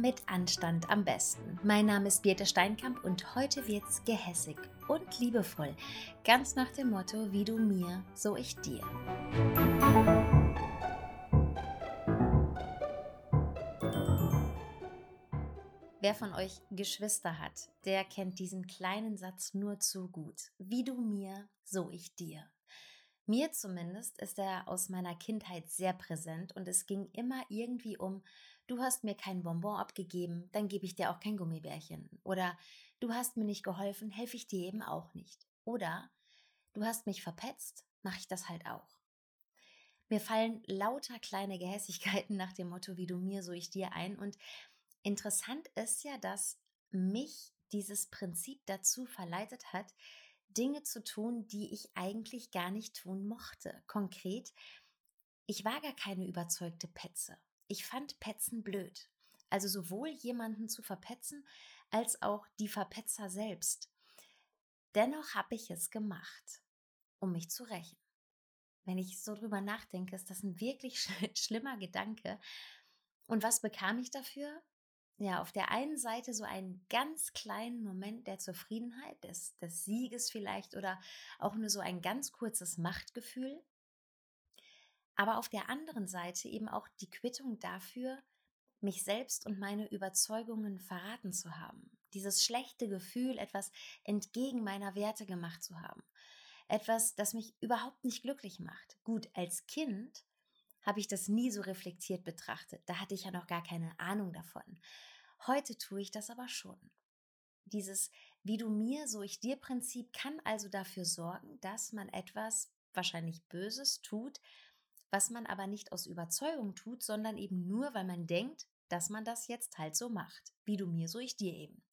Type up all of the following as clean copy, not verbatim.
mit Anstand am besten. Mein Name ist Birte Steinkamp und heute wird's gehässig und liebevoll. Ganz nach dem Motto, wie du mir, so ich dir. Wer von euch Geschwister hat, der kennt diesen kleinen Satz nur zu gut. Wie du mir, so ich dir. Mir zumindest ist er aus meiner Kindheit sehr präsent und es ging immer irgendwie um: du hast mir kein Bonbon abgegeben, dann gebe ich dir auch kein Gummibärchen. Oder du hast mir nicht geholfen, helfe ich dir eben auch nicht. Oder du hast mich verpetzt, mache ich das halt auch. Mir fallen lauter kleine Gehässigkeiten nach dem Motto, wie du mir, so ich dir ein. Und interessant ist ja, dass mich dieses Prinzip dazu verleitet hat, Dinge zu tun, die ich eigentlich gar nicht tun mochte. Konkret, ich war gar keine überzeugte Petze. Ich fand Petzen blöd. Also sowohl jemanden zu verpetzen, als auch die Verpetzer selbst. Dennoch habe ich es gemacht, um mich zu rächen. Wenn ich so drüber nachdenke, ist das ein wirklich schlimmer Gedanke. Und was bekam ich dafür? Ja, auf der einen Seite so einen ganz kleinen Moment der Zufriedenheit, des Sieges vielleicht oder auch nur so ein ganz kurzes Machtgefühl. Aber auf der anderen Seite eben auch die Quittung dafür, mich selbst und meine Überzeugungen verraten zu haben. Dieses schlechte Gefühl, etwas entgegen meiner Werte gemacht zu haben. Etwas, das mich überhaupt nicht glücklich macht. Gut, als Kind habe ich das nie so reflektiert betrachtet. Da hatte ich ja noch gar keine Ahnung davon. Heute tue ich das aber schon. Dieses wie du mir, so ich dir Prinzip kann also dafür sorgen, dass man etwas wahrscheinlich Böses tut, was man aber nicht aus Überzeugung tut, sondern eben nur, weil man denkt, dass man das jetzt halt so macht. Wie du mir, so ich dir eben.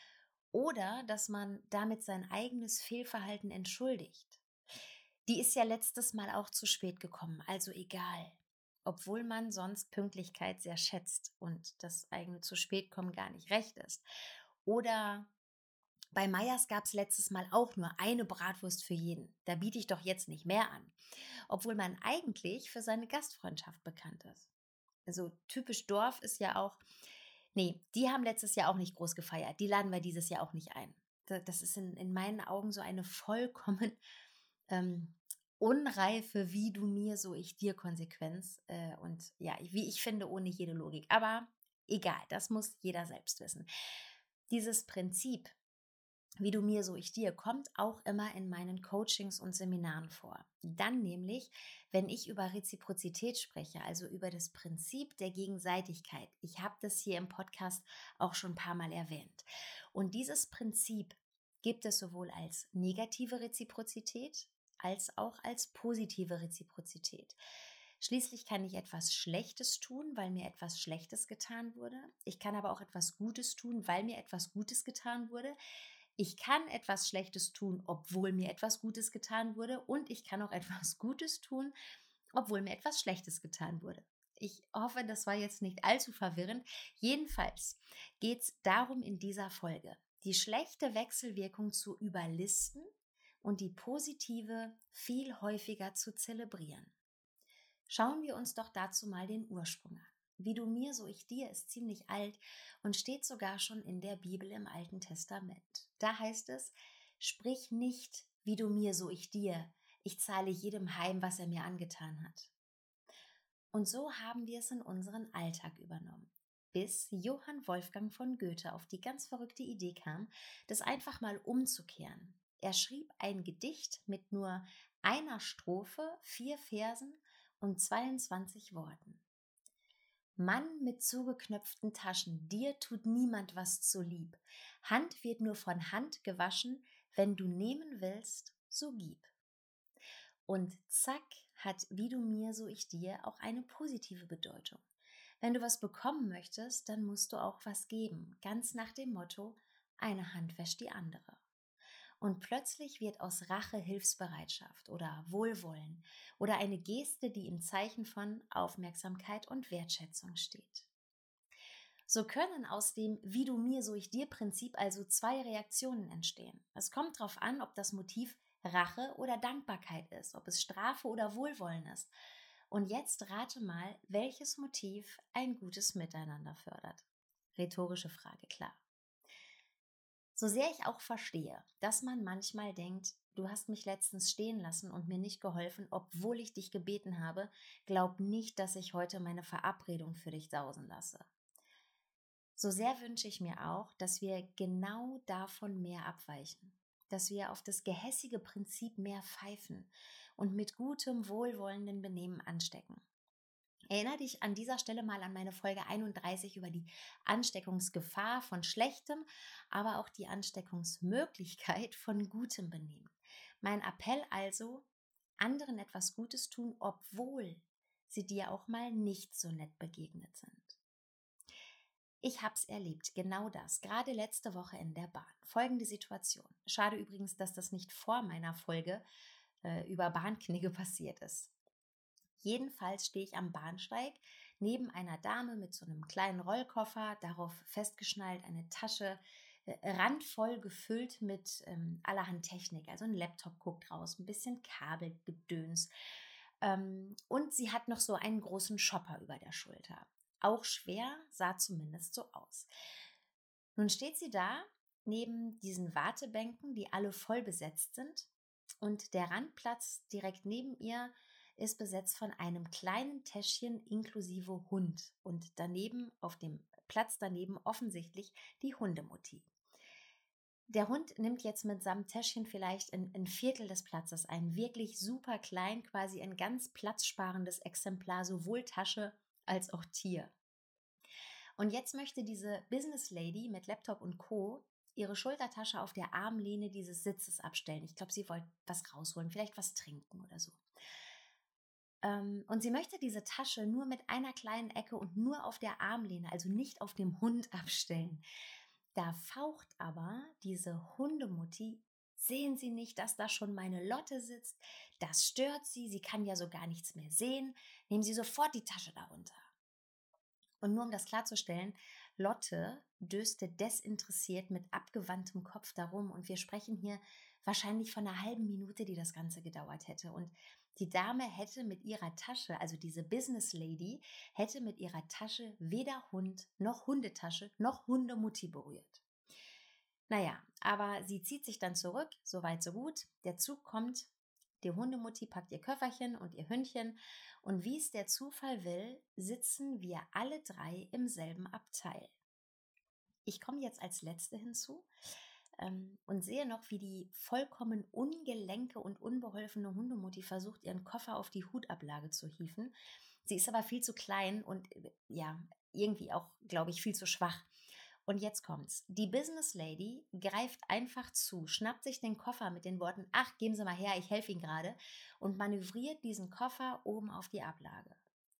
Oder dass man damit sein eigenes Fehlverhalten entschuldigt. Die ist ja letztes Mal auch zu spät gekommen, also egal. Obwohl man sonst Pünktlichkeit sehr schätzt und das eigene zu spät kommen gar nicht recht ist. Oder bei Meyers gab es letztes Mal auch nur eine Bratwurst für jeden. Da biete ich doch jetzt nicht mehr an. Obwohl man eigentlich für seine Gastfreundschaft bekannt ist. Also typisch Dorf ist ja auch, nee, die haben letztes Jahr auch nicht groß gefeiert. Die laden wir dieses Jahr auch nicht ein. Das ist in meinen Augen so eine vollkommen ähm, unreife, wie du mir, so ich dir Konsequenz. Und ja, wie ich finde, ohne jede Logik. Aber egal, das muss jeder selbst wissen. Dieses Prinzip, wie du mir, so ich dir, kommt auch immer in meinen Coachings und Seminaren vor. Dann nämlich, wenn ich über Reziprozität spreche, also über das Prinzip der Gegenseitigkeit. Ich habe das hier im Podcast auch schon ein paar Mal erwähnt. Und dieses Prinzip gibt es sowohl als negative Reziprozität als auch als positive Reziprozität. Schließlich kann ich etwas Schlechtes tun, weil mir etwas Schlechtes getan wurde. Ich kann aber auch etwas Gutes tun, weil mir etwas Gutes getan wurde. Ich kann etwas Schlechtes tun, obwohl mir etwas Gutes getan wurde. Und ich kann auch etwas Gutes tun, obwohl mir etwas Schlechtes getan wurde. Ich hoffe, das war jetzt nicht allzu verwirrend. Jedenfalls geht es darum in dieser Folge, die schlechte Wechselwirkung zu überlisten und die positive viel häufiger zu zelebrieren. Schauen wir uns doch dazu mal den Ursprung an. Wie du mir, so ich dir ist ziemlich alt und steht sogar schon in der Bibel im Alten Testament. Da heißt es: sprich nicht, wie du mir, so ich dir. Ich zahle jedem heim, was er mir angetan hat. Und so haben wir es in unseren Alltag übernommen. Bis Johann Wolfgang von Goethe auf die ganz verrückte Idee kam, das einfach mal umzukehren. Er schrieb ein Gedicht mit nur einer Strophe, 4 Versen und 22 Worten. Mann mit zugeknöpften Taschen, dir tut niemand was zu lieb. Hand wird nur von Hand gewaschen, wenn du nehmen willst, so gib. Und zack, hat wie du mir, so ich dir auch eine positive Bedeutung. Wenn du was bekommen möchtest, dann musst du auch was geben. Ganz nach dem Motto, eine Hand wäscht die andere. Und plötzlich wird aus Rache Hilfsbereitschaft oder Wohlwollen oder eine Geste, die im Zeichen von Aufmerksamkeit und Wertschätzung steht. So können aus dem wie du mir, so ich dir Prinzip also 2 Reaktionen entstehen. Es kommt darauf an, ob das Motiv Rache oder Dankbarkeit ist, ob es Strafe oder Wohlwollen ist. Und jetzt rate mal, welches Motiv ein gutes Miteinander fördert. Rhetorische Frage, klar. So sehr ich auch verstehe, dass man manchmal denkt, du hast mich letztens stehen lassen und mir nicht geholfen, obwohl ich dich gebeten habe, glaub nicht, dass ich heute meine Verabredung für dich sausen lasse. So sehr wünsche ich mir auch, dass wir genau davon mehr abweichen, dass wir auf das gehässige Prinzip mehr pfeifen und mit gutem, wohlwollenden Benehmen anstecken. Erinnere dich an dieser Stelle mal an meine Folge 31 über die Ansteckungsgefahr von schlechtem, aber auch die Ansteckungsmöglichkeit von gutem Benehmen. Mein Appell also, anderen etwas Gutes tun, obwohl sie dir auch mal nicht so nett begegnet sind. Ich habe es erlebt, genau das, gerade letzte Woche in der Bahn. Folgende Situation. Schade übrigens, dass das nicht vor meiner Folge über Bahnknigge passiert ist. Jedenfalls stehe ich am Bahnsteig neben einer Dame mit so einem kleinen Rollkoffer, darauf festgeschnallt eine Tasche, randvoll gefüllt mit allerhand Technik. Also ein Laptop guckt raus, ein bisschen Kabelgedöns. Und sie hat noch so einen großen Shopper über der Schulter. Auch schwer, sah zumindest so aus. Nun steht sie da neben diesen Wartebänken, die alle voll besetzt sind. Und der Randplatz direkt neben ihr ist besetzt von einem kleinen Täschchen inklusive Hund. Und daneben, auf dem Platz daneben, offensichtlich die Hundemutti. Der Hund nimmt jetzt mit seinem Täschchen vielleicht ein Viertel des Platzes ein. Wirklich super klein, quasi ein ganz platzsparendes Exemplar, sowohl Tasche als auch Tier. Und jetzt möchte diese Business Lady mit Laptop und Co. ihre Schultertasche auf der Armlehne dieses Sitzes abstellen. Ich glaube, sie wollte was rausholen, vielleicht was trinken oder so. Und sie möchte diese Tasche nur mit einer kleinen Ecke und nur auf der Armlehne, also nicht auf dem Hund abstellen. Da faucht aber diese Hundemutti: Sehen Sie nicht, dass da schon meine Lotte sitzt? Das stört sie, sie kann ja so gar nichts mehr sehen. Nehmen Sie sofort die Tasche darunter. Und nur um das klarzustellen, Lotte döste desinteressiert mit abgewandtem Kopf darum und wir sprechen hier wahrscheinlich von einer halben Minute, die das Ganze gedauert hätte. Und die Dame hätte mit ihrer Tasche, also diese Business Lady, hätte mit ihrer Tasche weder Hund noch Hundetasche noch Hundemutti berührt. Naja, aber sie zieht sich dann zurück, so weit, so gut. Der Zug kommt, die Hundemutti packt ihr Köfferchen und ihr Hündchen und wie es der Zufall will, sitzen wir alle drei im selben Abteil. Ich komme jetzt als Letzte hinzu und sehe noch, wie die vollkommen ungelenke und unbeholfene Hundemutti versucht, ihren Koffer auf die Hutablage zu hieven. Sie ist aber viel zu klein und ja, irgendwie auch, glaube ich, viel zu schwach. Und jetzt kommt's. Die Business Lady greift einfach zu, schnappt sich den Koffer mit den Worten: Ach, geben Sie mal her, ich helfe Ihnen gerade, und manövriert diesen Koffer oben auf die Ablage.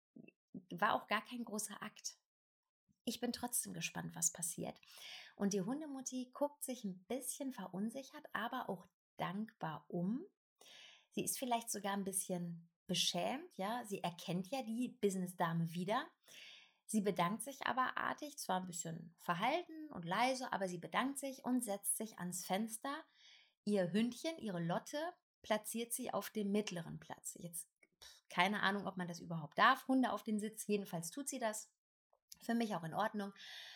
War auch gar kein großer Akt. Ich bin trotzdem gespannt, was passiert. Und die Hundemutti guckt sich ein bisschen verunsichert, aber auch dankbar um. Sie ist vielleicht sogar ein bisschen beschämt, ja. Sie erkennt ja die Businessdame wieder. Sie bedankt sich aber artig, zwar ein bisschen verhalten und leise, aber sie bedankt sich und setzt sich ans Fenster. Ihr Hündchen, ihre Lotte, platziert sie auf dem mittleren Platz. Jetzt keine Ahnung, ob man das überhaupt darf, Hunde auf den Sitz. Jedenfalls tut sie das. Für mich auch in Ordnung.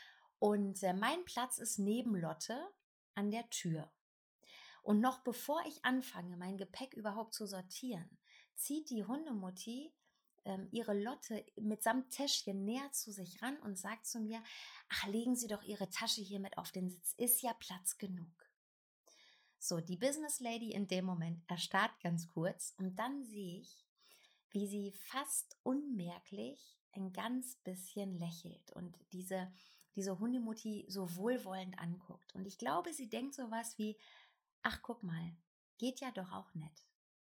Und mein Platz ist neben Lotte an der Tür. Und noch bevor ich anfange, mein Gepäck überhaupt zu sortieren, zieht die Hundemutti ihre Lotte mitsamt Täschchen näher zu sich ran und sagt zu mir: Ach, legen Sie doch Ihre Tasche hier mit auf den Sitz, ist ja Platz genug. So, die Business Lady in dem Moment erstarrt ganz kurz und dann sehe ich, wie sie fast unmerklich ein ganz bisschen lächelt und diese Hundemutti so wohlwollend anguckt. Und ich glaube, sie denkt sowas wie: Ach, guck mal, geht ja doch auch nett.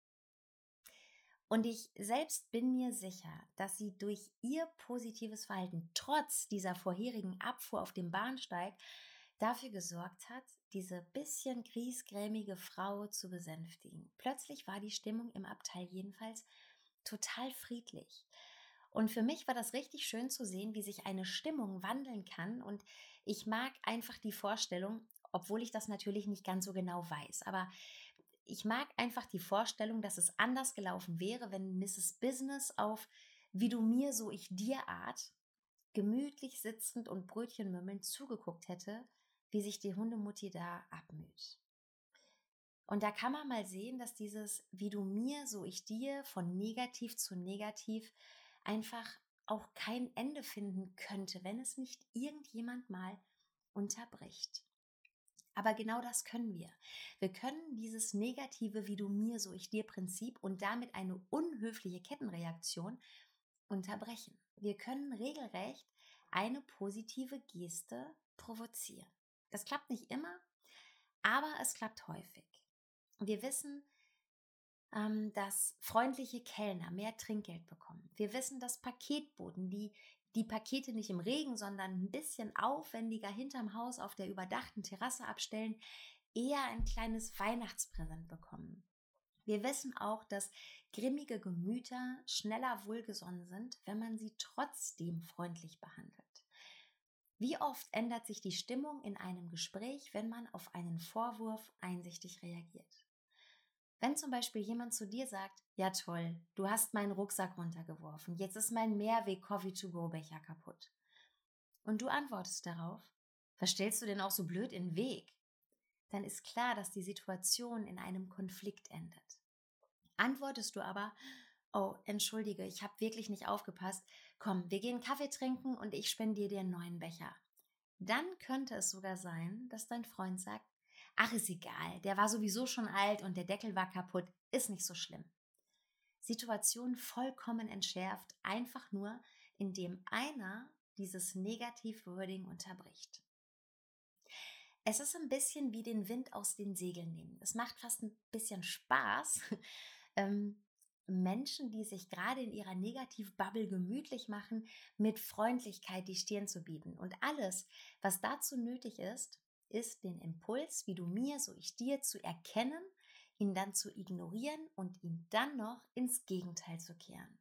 Und ich selbst bin mir sicher, dass sie durch ihr positives Verhalten trotz dieser vorherigen Abfuhr auf dem Bahnsteig dafür gesorgt hat, diese bisschen griesgrämige Frau zu besänftigen. Plötzlich war die Stimmung im Abteil jedenfalls total friedlich. Und für mich war das richtig schön zu sehen, wie sich eine Stimmung wandeln kann. Und ich mag einfach die Vorstellung, obwohl ich das natürlich nicht ganz so genau weiß, aber ich mag einfach die Vorstellung, dass es anders gelaufen wäre, wenn Mrs. Business auf wie du mir, so ich dir Art gemütlich sitzend und Brötchen mümmelnd zugeguckt hätte, wie sich die Hundemutti da abmüht. Und da kann man mal sehen, dass dieses wie du mir, so ich dir, von negativ zu negativ einfach auch kein Ende finden könnte, wenn es nicht irgendjemand mal unterbricht. Aber genau das können wir. Wir können dieses negative wie du mir, so ich dir Prinzip und damit eine unhöfliche Kettenreaktion unterbrechen. Wir können regelrecht eine positive Geste provozieren. Das klappt nicht immer, aber es klappt häufig. Wir wissen, dass freundliche Kellner mehr Trinkgeld bekommen. Wir wissen, dass Paketboten, die Pakete nicht im Regen, sondern ein bisschen aufwendiger hinterm Haus auf der überdachten Terrasse abstellen, eher ein kleines Weihnachtspräsent bekommen. Wir wissen auch, dass grimmige Gemüter schneller wohlgesonnen sind, wenn man sie trotzdem freundlich behandelt. Wie oft ändert sich die Stimmung in einem Gespräch, wenn man auf einen Vorwurf einsichtig reagiert? Wenn zum Beispiel jemand zu dir sagt, ja toll, du hast meinen Rucksack runtergeworfen, jetzt ist mein Mehrweg-Coffee-to-go-Becher kaputt. Und du antwortest darauf, was stellst du denn auch so blöd in den Weg? Dann ist klar, dass die Situation in einem Konflikt endet. Antwortest du aber, oh, entschuldige, ich habe wirklich nicht aufgepasst, komm, wir gehen Kaffee trinken und ich spendiere dir einen neuen Becher. Dann könnte es sogar sein, dass dein Freund sagt, ach, ist egal, der war sowieso schon alt und der Deckel war kaputt, ist nicht so schlimm. Situation vollkommen entschärft, einfach nur, indem einer dieses Negativ-Wording unterbricht. Es ist ein bisschen wie den Wind aus den Segeln nehmen. Es macht fast ein bisschen Spaß, Menschen, die sich gerade in ihrer Negativ-Bubble gemütlich machen, mit Freundlichkeit die Stirn zu bieten. Und alles, was dazu nötig ist, ist den Impuls, wie du mir, so ich dir, zu erkennen, ihn dann zu ignorieren und ihn dann noch ins Gegenteil zu kehren.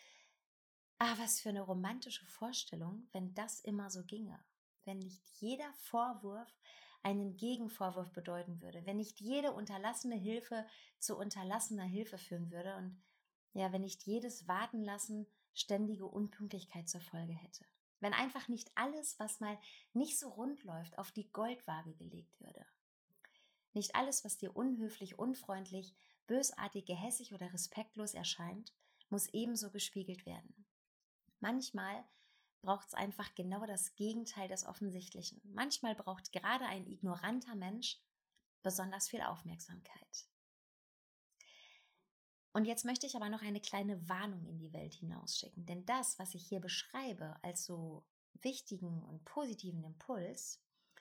Ah, was für eine romantische Vorstellung, wenn das immer so ginge. Wenn nicht jeder Vorwurf einen Gegenvorwurf bedeuten würde, wenn nicht jede unterlassene Hilfe zu unterlassener Hilfe führen würde und ja, wenn nicht jedes Warten lassen ständige Unpünktlichkeit zur Folge hätte. Wenn einfach nicht alles, was mal nicht so rund läuft, auf die Goldwaage gelegt würde. Nicht alles, was dir unhöflich, unfreundlich, bösartig, gehässig oder respektlos erscheint, muss ebenso gespiegelt werden. Manchmal braucht es einfach genau das Gegenteil des Offensichtlichen. Manchmal braucht gerade ein ignoranter Mensch besonders viel Aufmerksamkeit. Und jetzt möchte ich aber noch eine kleine Warnung in die Welt hinausschicken, denn das, was ich hier beschreibe als so wichtigen und positiven Impuls,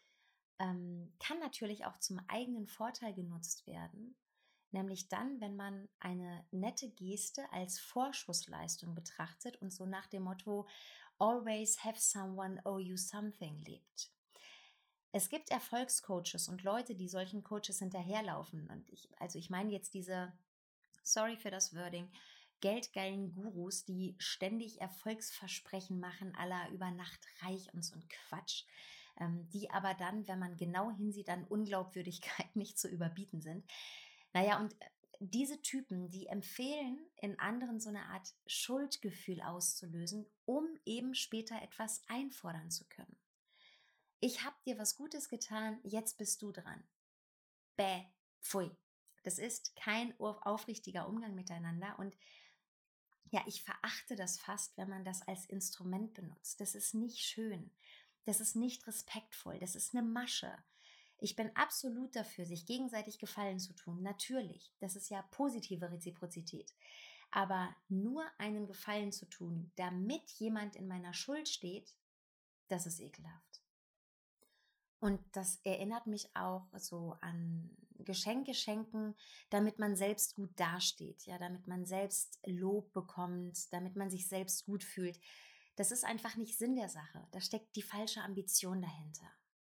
kann natürlich auch zum eigenen Vorteil genutzt werden, nämlich dann, wenn man eine nette Geste als Vorschussleistung betrachtet und so nach dem Motto Always have someone owe you something lebt. Es gibt Erfolgscoaches und Leute, die solchen Coaches hinterherlaufen. Und ich meine jetzt diese, sorry für das Wording, geldgeilen Gurus, die ständig Erfolgsversprechen machen, à la über Nacht reich und so ein Quatsch, die aber dann, wenn man genau hinsieht, an Unglaubwürdigkeit nicht zu überbieten sind. Naja, und diese Typen, die empfehlen, in anderen so eine Art Schuldgefühl auszulösen, um eben später etwas einfordern zu können. Ich habe dir was Gutes getan, jetzt bist du dran. Bäh, pfui. Das ist kein aufrichtiger Umgang miteinander und ja, ich verachte das fast, wenn man das als Instrument benutzt. Das ist nicht schön, das ist nicht respektvoll, das ist eine Masche. Ich bin absolut dafür, sich gegenseitig Gefallen zu tun. Natürlich, das ist ja positive Reziprozität. Aber nur einen Gefallen zu tun, damit jemand in meiner Schuld steht, das ist ekelhaft. Und das erinnert mich auch so an Geschenke schenken, damit man selbst gut dasteht, ja, damit man selbst Lob bekommt, damit man sich selbst gut fühlt. Das ist einfach nicht Sinn der Sache. Da steckt die falsche Ambition dahinter.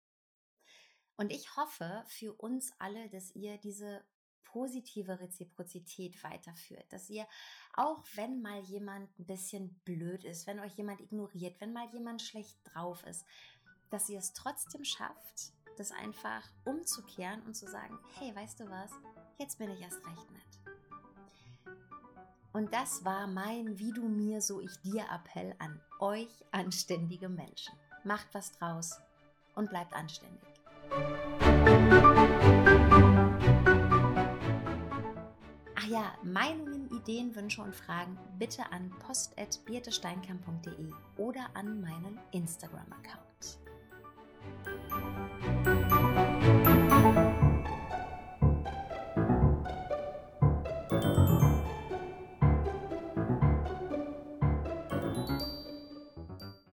Und ich hoffe für uns alle, dass ihr diese positive Reziprozität weiterführt, dass ihr, auch wenn mal jemand ein bisschen blöd ist, wenn euch jemand ignoriert, wenn mal jemand schlecht drauf ist, dass ihr es trotzdem schafft, das einfach umzukehren und zu sagen, hey, weißt du was, jetzt bin ich erst recht nett. Und das war mein Wie du mir, so ich dir Appell an euch anständige Menschen. Macht was draus und bleibt anständig. Ach ja, Meinungen, Ideen, Wünsche und Fragen bitte an post@birtesteinkamp.de oder an meinen Instagram-Account.